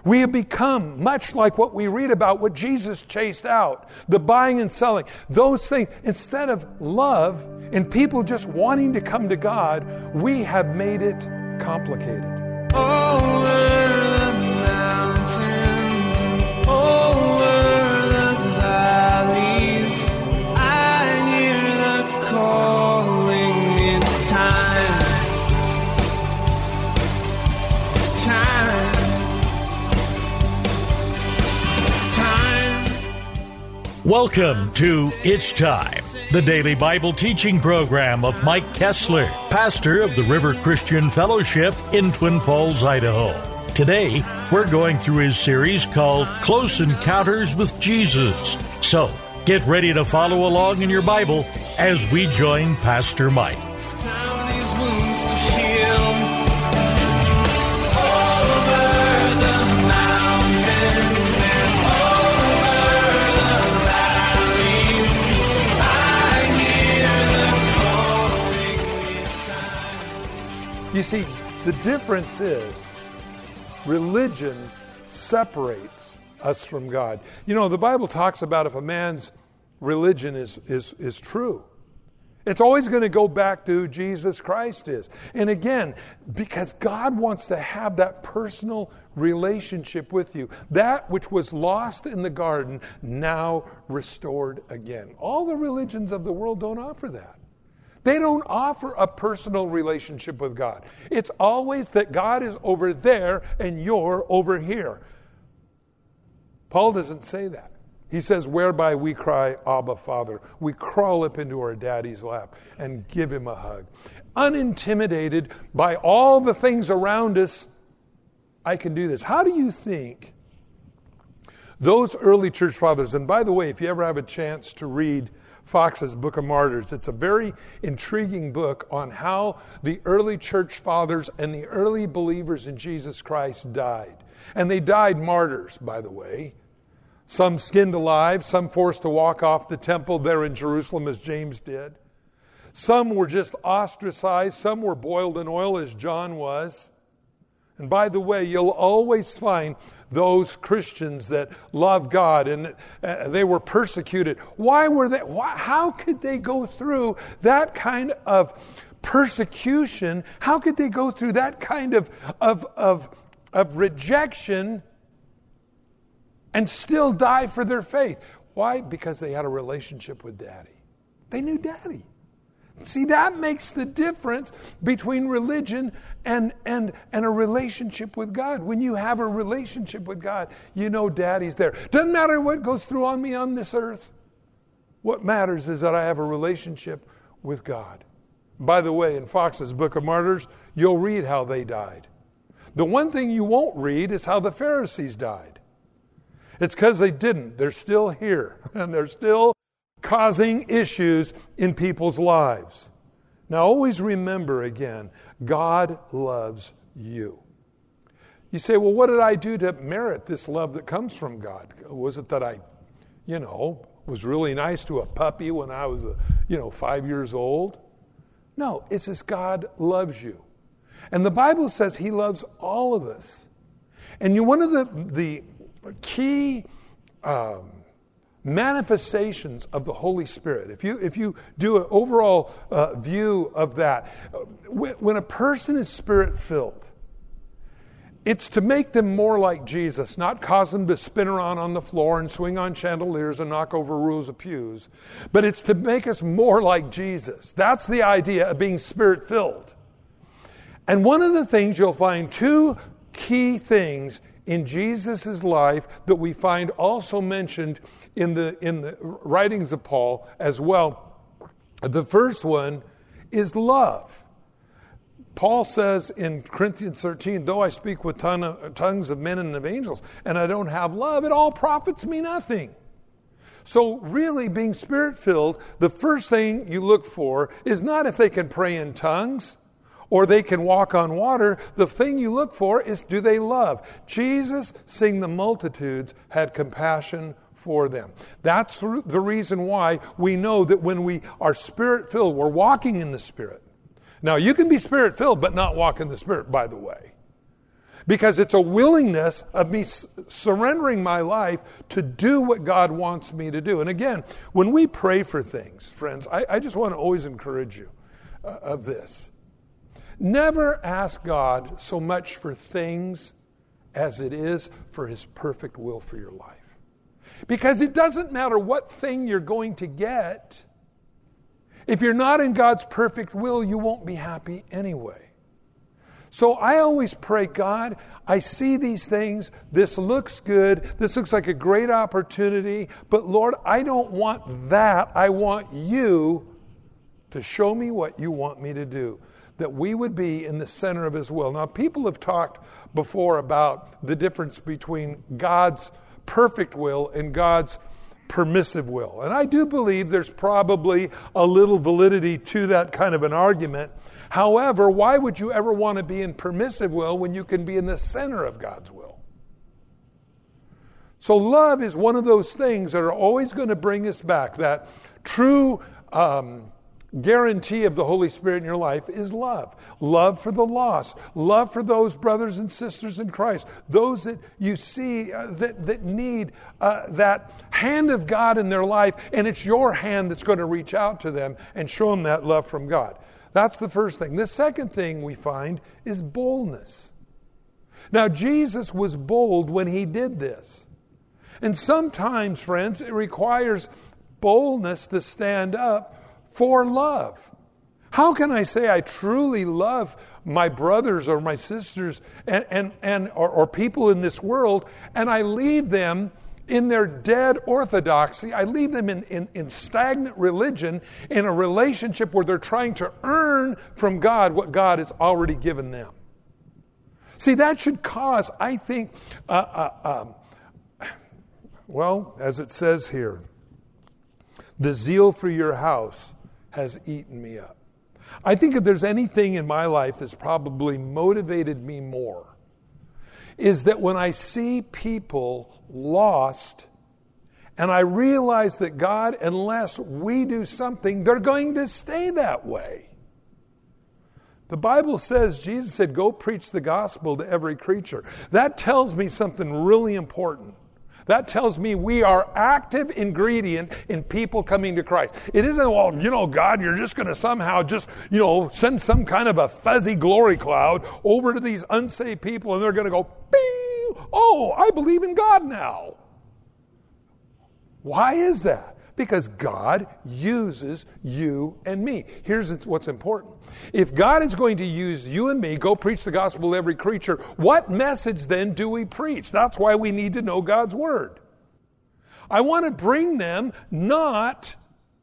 We have become much like what we read about, what Jesus chased out, the buying and selling. Those things, instead of love and people just wanting to come to God, we have made it complicated. Over the mountains and over the valleys, I hear the calling. It's time. It's time. It's time. Welcome to It's Time, the daily Bible teaching program of Mike Kessler, pastor of the River Christian Fellowship in Twin Falls, Idaho. Today, we're going through his series called Close Encounters with Jesus. So, get ready to follow along in your Bible as we join Pastor Mike. It's time these wounds to heal. Over the mountains and over the valleys, I hear the calling. It's time. You see, the difference is religion separates us from God. You know, the Bible talks about if a man's religion is true, it's always going to go back to who Jesus Christ is. And again, because God wants to have that personal relationship with you. That which was lost in the garden, now restored again. All the religions of the world don't offer that. They don't offer a personal relationship with God. It's always that God is over there and you're over here. Paul doesn't say that. He says, whereby we cry, Abba, Father. We crawl up into our daddy's lap and give him a hug. Unintimidated by all the things around us, I can do this. How do you think those early church fathers, and by the way, if you ever have a chance to read Fox's Book of Martyrs, it's a very intriguing book on how the early church fathers and the early believers in Jesus Christ died. And they died martyrs, by the way. Some skinned alive, some forced to walk off the temple there in Jerusalem as James did. Some were just ostracized, some were boiled in oil as John was. And by the way, you'll always find those Christians that love God and they were persecuted. Why were they? How could they go through that kind of persecution? How could they go through that kind of rejection and still die for their faith? Why? Because they had a relationship with Daddy. They knew Daddy. See, that makes the difference between religion and a relationship with God. When you have a relationship with God, you know Daddy's there. Doesn't matter what goes through on me on this earth. What matters is that I have a relationship with God. By the way, in Fox's Book of Martyrs, you'll read how they died. The one thing you won't read is how the Pharisees died. It's because they didn't. They're still here, and they're still causing issues in people's lives. Now, always remember again, God loves you. You say, well, what did I do to merit this love that comes from God? Was it that I, was really nice to a puppy when I was, 5 years old? No, it's just God loves you. And the Bible says He loves all of us. And one of the key manifestations of the Holy Spirit, if you do an overall view of that, when a person is Spirit-filled, it's to make them more like Jesus, not cause them to spin around on the floor and swing on chandeliers and knock over rows of pews, but it's to make us more like Jesus. That's the idea of being Spirit-filled. And one of the things you'll find, two key things in Jesus' life that we find also mentioned in the writings of Paul as well. The first one is love. Paul says in Corinthians 13, though I speak with tongues of men and of angels, and I don't have love, it all profits me nothing. So really, being Spirit-filled, the first thing you look for is not if they can pray in tongues or they can walk on water. The thing you look for is, do they love? Jesus, seeing the multitudes, had compassion for them. That's the reason why we know that when we are Spirit-filled, we're walking in the Spirit. Now, you can be Spirit-filled but not walk in the Spirit, by the way. Because it's a willingness of me surrendering my life to do what God wants me to do. And again, when we pray for things, friends, I just want to always encourage you of this. Never ask God so much for things as it is for His perfect will for your life. Because it doesn't matter what thing you're going to get. If you're not in God's perfect will, you won't be happy anyway. So I always pray, God, I see these things. This looks good. This looks like a great opportunity. But Lord, I don't want that. I want you to show me what you want me to do. That we would be in the center of His will. Now, people have talked before about the difference between God's perfect will and God's permissive will. And I do believe there's probably a little validity to that kind of an argument. However, why would you ever want to be in permissive will when you can be in the center of God's will? So love is one of those things that are always going to bring us back. That true guarantee of the Holy Spirit in your life is love. Love for the lost. Love for those brothers and sisters in Christ. Those that you see that need that hand of God in their life, and it's your hand that's going to reach out to them and show them that love from God. That's the first thing. The second thing we find is boldness. Now, Jesus was bold when He did this. And sometimes, friends, it requires boldness to stand up for love. How can I say I truly love my brothers or my sisters or people in this world, and I leave them in their dead orthodoxy? I leave them in stagnant religion, in a relationship where they're trying to earn from God what God has already given them. See, that should cause, I think, well, as it says here, the zeal for your house has eaten me up. I think if there's anything in my life that's probably motivated me more, is that when I see people lost, and I realize that God, unless we do something, they're going to stay that way. The Bible says, Jesus said, go preach the gospel to every creature. That tells me something really important. That tells me we are active ingredient in people coming to Christ. It isn't, well, God, you're just going to somehow just, send some kind of a fuzzy glory cloud over to these unsaved people and they're going to go, bing, oh, I believe in God now. Why is that? Because God uses you and me. Here's what's important. If God is going to use you and me, go preach the gospel to every creature, what message then do we preach? That's why we need to know God's Word. I want to bring them not,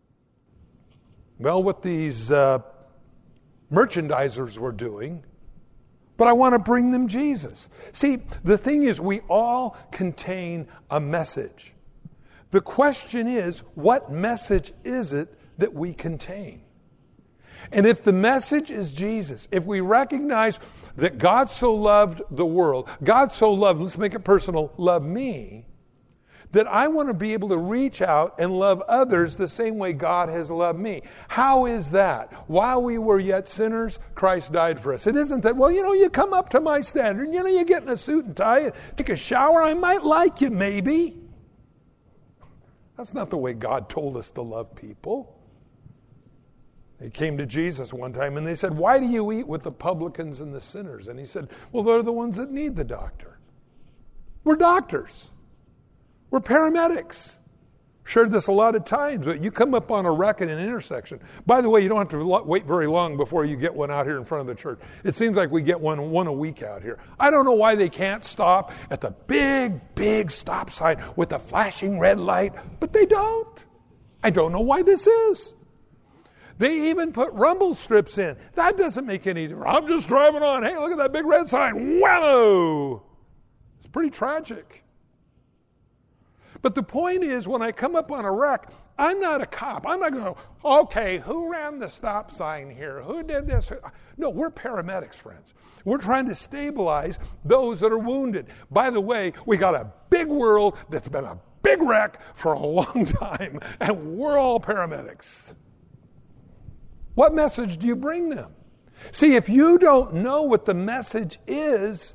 what these merchandisers were doing, but I want to bring them Jesus. See, the thing is, we all contain a message. The question is, what message is it that we contain? And if the message is Jesus, if we recognize that God so loved the world, God so loved, let's make it personal, loved me, that I want to be able to reach out and love others the same way God has loved me. How is that? While we were yet sinners, Christ died for us. It isn't that, you come up to my standard, you get in a suit and tie, and take a shower, I might like you maybe. That's not the way God told us to love people. They came to Jesus one time and they said, why do you eat with the publicans and the sinners? And He said, well, they're the ones that need the doctor. We're doctors. We're paramedics. Shared this a lot of times, but you come up on a wreck in an intersection. By the way, you don't have to wait very long before you get one out here in front of the church. It seems like we get one a week out here. I don't know why they can't stop at the big stop sign with the flashing red light, but they don't. I don't know why this is. They even put rumble strips in. That doesn't make any difference. I'm just driving on. Hey, look at that big red sign. Whammo! It's pretty tragic. But the point is, when I come up on a wreck, I'm not a cop. I'm not going to go, okay, who ran the stop sign here? Who did this? No, we're paramedics, friends. We're trying to stabilize those that are wounded. By the way, we got a big world that's been a big wreck for a long time, and we're all paramedics. What message do you bring them? See, if you don't know what the message is,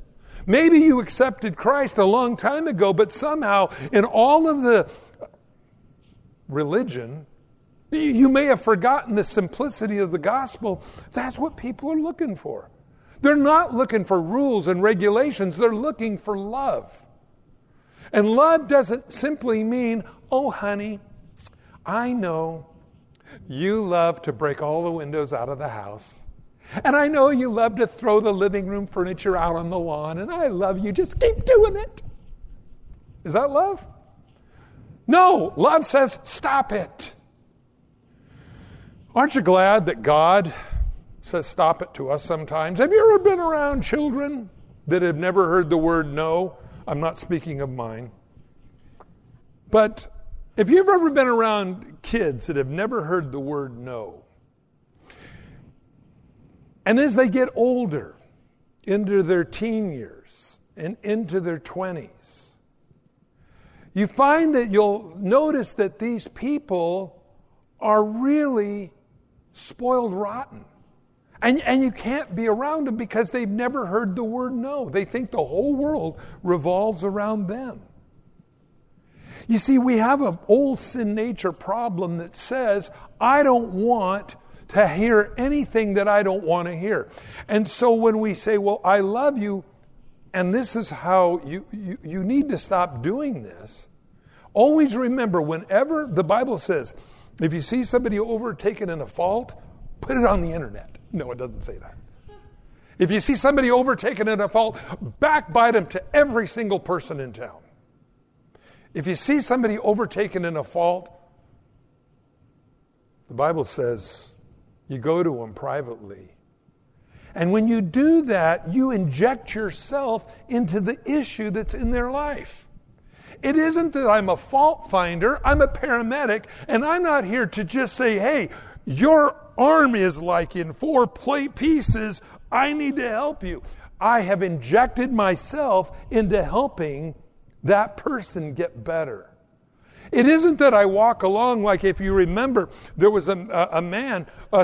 Maybe you accepted Christ a long time ago, but somehow in all of the religion, you may have forgotten the simplicity of the gospel. That's what people are looking for. They're not looking for rules and regulations. They're looking for love. And love doesn't simply mean, oh, honey, I know you love to break all the windows out of the house. And I know you love to throw the living room furniture out on the lawn. And I love you. Just keep doing it. Is that love? No. Love says, stop it. Aren't you glad that God says stop it to us sometimes? Have you ever been around children that have never heard the word no? I'm not speaking of mine. But if you've ever been around kids that have never heard the word no, and as they get older, into their teen years and into their 20s, you find that you'll notice that these people are really spoiled rotten. And you can't be around them because they've never heard the word no. They think the whole world revolves around them. You see, we have an old sin nature problem that says, I don't want to hear anything that I don't want to hear. And so when we say, well, I love you, and this is how you need to stop doing this, always remember, whenever the Bible says, if you see somebody overtaken in a fault, put it on the internet. No, it doesn't say that. If you see somebody overtaken in a fault, backbite them to every single person in town. If you see somebody overtaken in a fault, the Bible says you go to them privately. And when you do that, you inject yourself into the issue that's in their life. It isn't that I'm a fault finder, I'm a paramedic, and I'm not here to just say, hey, your arm is like in 4 pieces, I need to help you. I have injected myself into helping that person get better. It isn't that I walk along like, if you remember, there was a man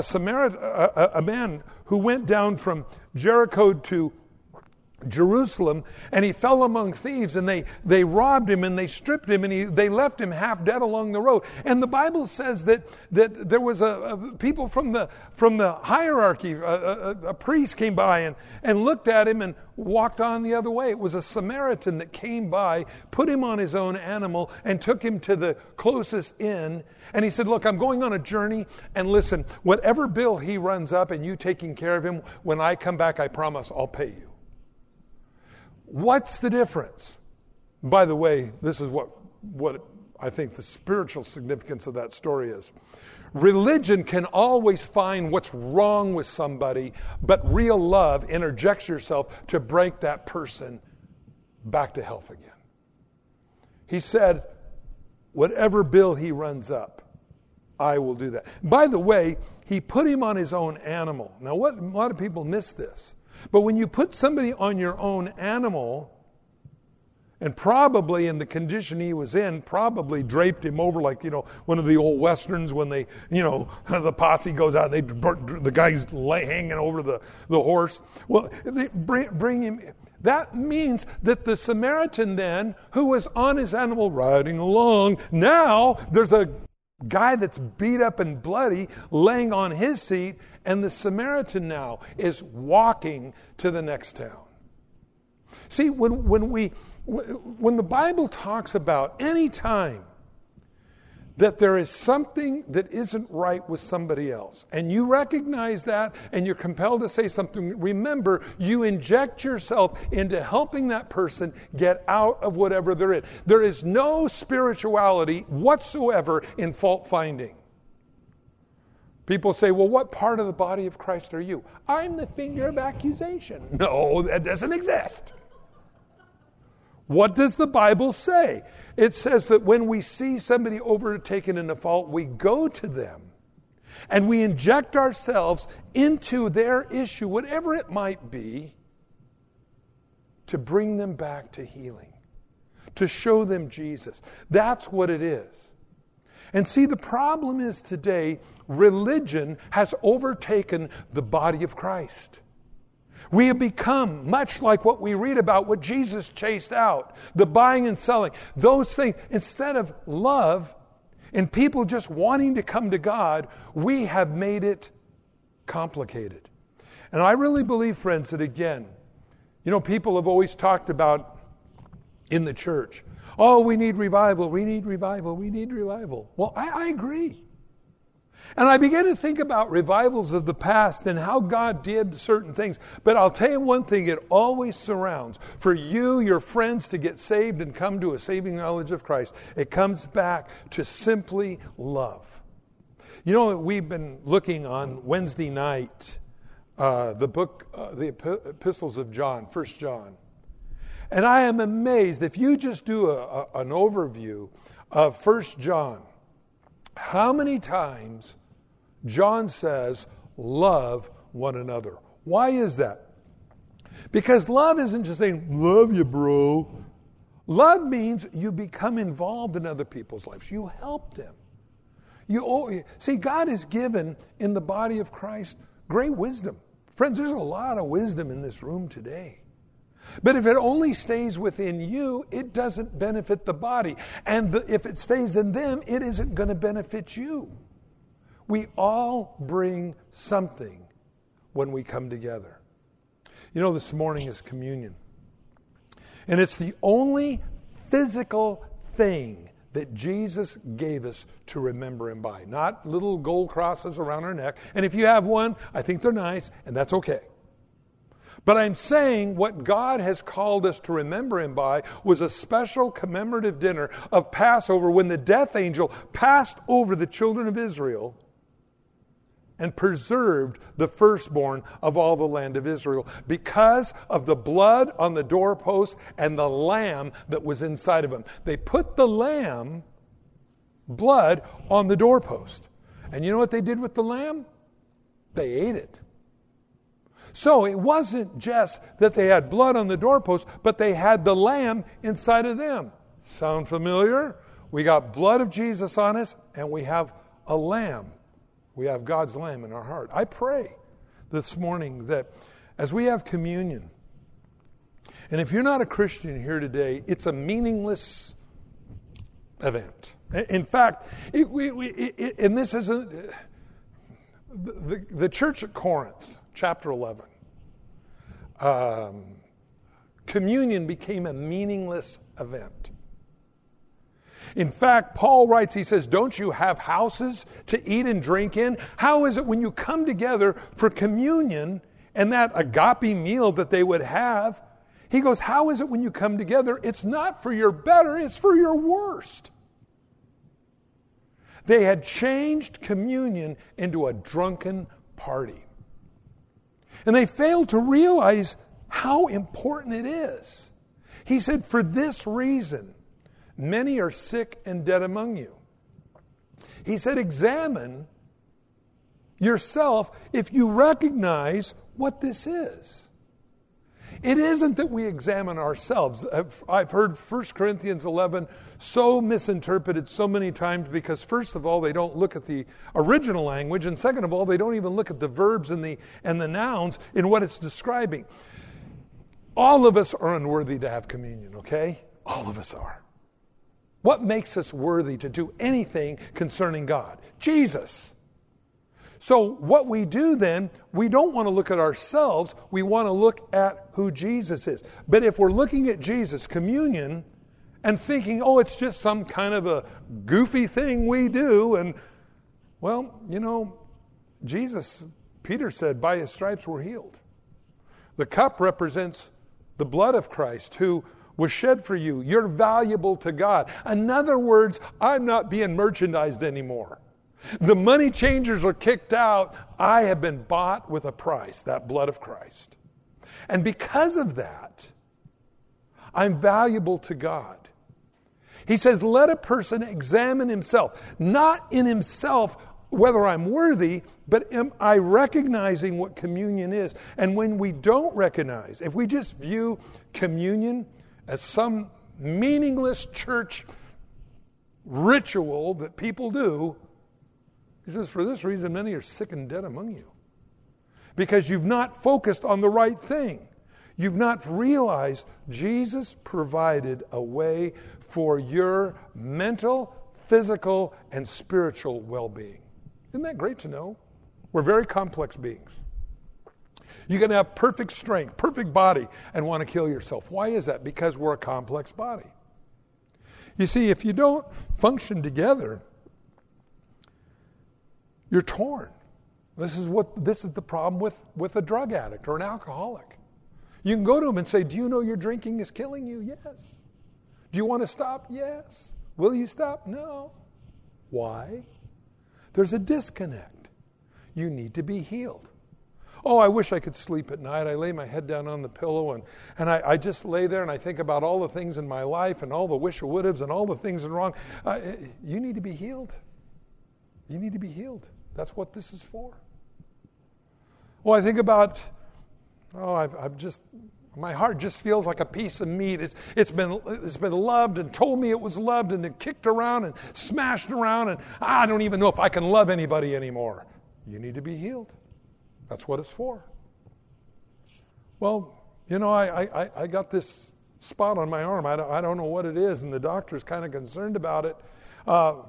who went down from Jericho to Jerusalem, and he fell among thieves, and they robbed him, and they stripped him, and they left him half dead along the road. And the Bible says that there was people from the hierarchy, a priest came by and looked at him and walked on the other way. It was a Samaritan that came by, put him on his own animal, and took him to the closest inn. And he said, look, I'm going on a journey, and listen, whatever bill he runs up and you taking care of him, when I come back, I promise I'll pay you. What's the difference? By the way, this is what I think the spiritual significance of that story is. Religion can always find what's wrong with somebody, but real love interjects yourself to break that person back to health again. He said, whatever bill he runs up, I will do that. By the way, he put him on his own animal. Now, a lot of people miss this. But when you put somebody on your own animal, and probably in the condition he was in, probably draped him over like, one of the old westerns when they, the posse goes out, the guy's hanging over the horse. Well, they bring him. That means that the Samaritan then, who was on his animal riding along, now there's a guy that's beat up and bloody laying on his seat, and the Samaritan now is walking to the next town. See, when the Bible talks about any time that there is something that isn't right with somebody else, and you recognize that and you're compelled to say something, remember, you inject yourself into helping that person get out of whatever they're in. There is no spirituality whatsoever in fault finding. People say, well, what part of the body of Christ are you? I'm the finger of accusation. No, that doesn't exist. What does the Bible say? It says that when we see somebody overtaken in a fault, we go to them and we inject ourselves into their issue, whatever it might be, to bring them back to healing, to show them Jesus. That's what it is. And see, the problem is today, religion has overtaken the body of Christ. We have become much like what we read about, what Jesus chased out, the buying and selling. Those things, instead of love and people just wanting to come to God, we have made it complicated. And I really believe, friends, that again, people have always talked about in the church, oh, we need revival, we need revival, we need revival. Well, I agree. And I began to think about revivals of the past and how God did certain things. But I'll tell you one thing, it always surrounds. For you, your friends, to get saved and come to a saving knowledge of Christ, it comes back to simply love. We've been looking on Wednesday night, the book, the epistles of John, 1 John. And I am amazed, if you just do an overview of 1 John, how many times John says, love one another. Why is that? Because love isn't just saying, love you, bro. Love means you become involved in other people's lives. You help them. See, God has given in the body of Christ great wisdom. Friends, there's a lot of wisdom in this room today. But if it only stays within you, it doesn't benefit the body. And if it stays in them, it isn't going to benefit you. We all bring something when we come together. This morning is communion. And it's the only physical thing that Jesus gave us to remember Him by. Not little gold crosses around our neck. And if you have one, I think they're nice, and that's okay. But I'm saying what God has called us to remember Him by was a special commemorative dinner of Passover when the death angel passed over the children of Israel and preserved the firstborn of all the land of Israel because of the blood on the doorpost and the lamb that was inside of them. They put the lamb blood on the doorpost. And you know what they did with the lamb? They ate it. So it wasn't just that they had blood on the doorpost, but they had the lamb inside of them. Sound familiar? We got blood of Jesus on us, and we have a lamb. We have God's lamb in our heart. I pray this morning that as we have communion, and if you're not a Christian here today, it's a meaningless event. In fact, and this isn't the church at Corinth. Chapter 11. Communion became a meaningless event. In fact, Paul writes, he says, don't you have houses to eat and drink in? How is it when you come together for communion and that agape meal that they would have? He goes, how is it when you come together? It's not for your better, it's for your worst. They had changed communion into a drunken party. And they failed to realize how important it is. He said, for this reason, many are sick and dead among you. He said, examine yourself if you recognize what this is. It isn't that we examine ourselves. I've heard 1 Corinthians 11 so misinterpreted so many times because first of all, they don't look at the original language, and second of all, they don't even look at the verbs and the nouns in what it's describing. All of us are unworthy to have communion, okay? All of us are. What makes us worthy to do anything concerning God? Jesus. So what we do then, we don't want to look at ourselves, we want to look at who Jesus is. But if we're looking at Jesus, communion, and thinking, oh, it's just some kind of a goofy thing we do, and, well, Jesus, Peter said, by His stripes we're healed. The cup represents the blood of Christ who was shed for you. You're valuable to God. In other words, I'm not being merchandised anymore. The money changers are kicked out. I have been bought with a price, that blood of Christ. And because of that, I'm valuable to God. He says, let a person examine himself, not in himself whether I'm worthy, but am I recognizing what communion is? And when we don't recognize, if we just view communion as some meaningless church ritual that people do, he says, for this reason, many are sick and dead among you. because you've not focused on the right thing. You've not realized Jesus provided a way for your mental, physical, and spiritual well-being. Isn't that great to know? We're very complex beings. You can have perfect strength, perfect body, and want to kill yourself. Why is that? Because we're a complex body. You see, if you don't function together, you're torn. This is the problem with a drug addict or an alcoholic. You can go to them and say, do you know your drinking is killing you? Yes. Do you want to stop? Yes. Will you stop? No. Why? There's a disconnect. You need to be healed. Oh, I wish I could sleep at night. I lay my head down on the pillow and I just lay there and I think about all the things in my life and all the wish-a-would-haves and all the things that are wrong. You need to be healed. You need to be healed. That's what this is for. Well, I think about, my heart just feels like a piece of meat. It's been loved and told me it was loved and it kicked around and smashed around and I don't even know if I can love anybody anymore. You need to be healed. That's what it's for. Well, I got this spot on my arm. I don't know what it is, and the doctor's kind of concerned about it. For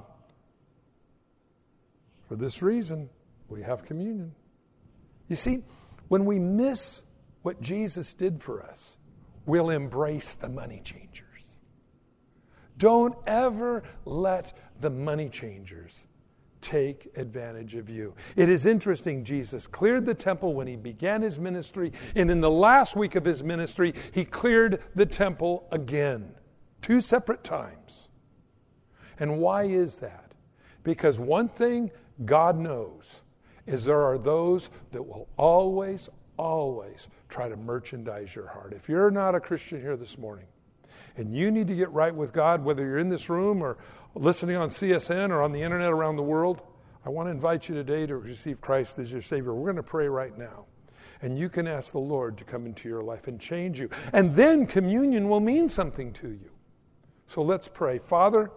this reason, we have communion. You see, when we miss what Jesus did for us, we'll embrace the money changers. Don't ever let the money changers take advantage of you. It is interesting, Jesus cleared the temple when he began his ministry, and in the last week of his ministry, he cleared the temple again, 2 separate times. And why is that? Because one thing God knows is there are those that will always try to merchandise your heart. If you're not a Christian here this morning, and you need to get right with God, whether you're in this room or listening on CSN or on the internet around the world, I want to invite you today to receive Christ as your Savior. We're going to pray right now. And you can ask the Lord to come into your life and change you. And then communion will mean something to you. So let's pray. Father,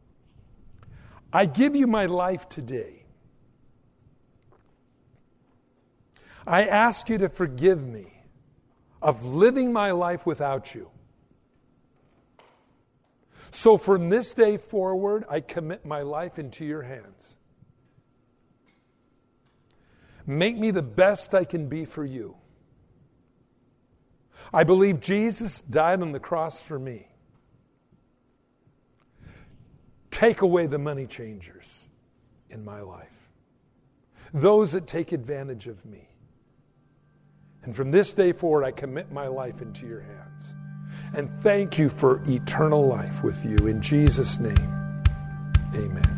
I give you my life today. I ask you to forgive me of living my life without you. So from this day forward, I commit my life into your hands. Make me the best I can be for you. I believe Jesus died on the cross for me. Take away the money changers in my life, those that take advantage of me. And from this day forward, I commit my life into your hands. And thank you for eternal life with you. In Jesus' name, amen.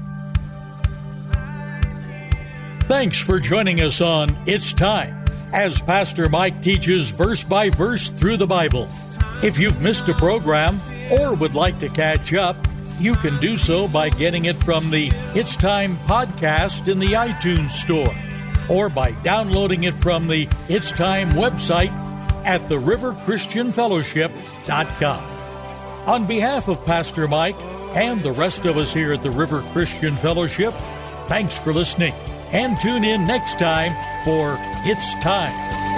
Thanks for joining us on It's Time, as Pastor Mike teaches verse by verse through the Bible. If you've missed a program or would like to catch up, you can do so by getting it from the It's Time podcast in the iTunes Store, or by downloading it from the It's Time website at theriverchristianfellowship.com. On behalf of Pastor Mike and the rest of us here at the River Christian Fellowship, thanks for listening, and tune in next time for It's Time.